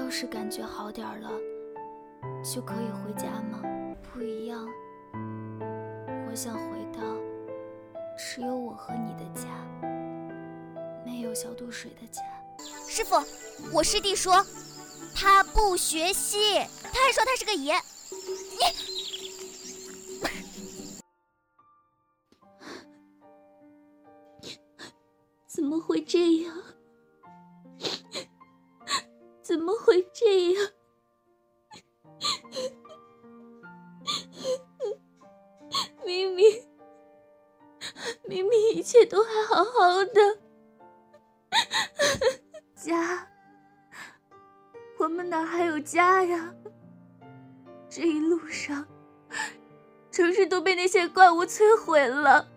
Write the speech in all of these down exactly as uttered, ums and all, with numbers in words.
要是感觉好点了，就可以回家吗？不一样，我想回到只有我和你的家，没有小渡水的家。 师傅，我师弟说他不学戏，他还说他是个爷。你怎么会这样？怎么会这样？明明明明一切都还好好的。家，我们哪还有家呀？这一路上，城市都被那些怪物摧毁了，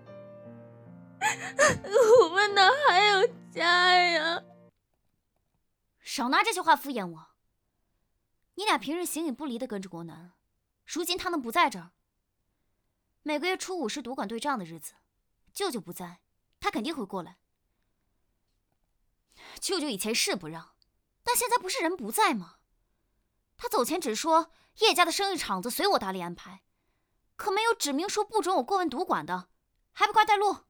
我们哪还有家呀？ 少拿这些话敷衍我。你俩平日形影不离的跟着国男，如今他能不在这儿？每个月初五是赌馆对账的日子，舅舅不在，他肯定会过来。舅舅以前是不让，但现在不是人不在吗？他走前只说叶家的生意场子随我打理安排，可没有指明说不准我过问赌馆的，还不快带路？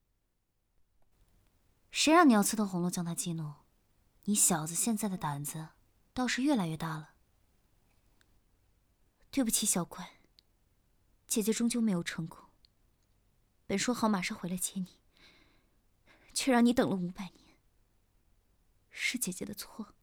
谁让你要刺透红楼将他激怒？你小子现在的胆子倒是越来越大了。对不起，小怪，姐姐终究没有成功。本说好马上回来接你，却让你等了五百年，是姐姐的错。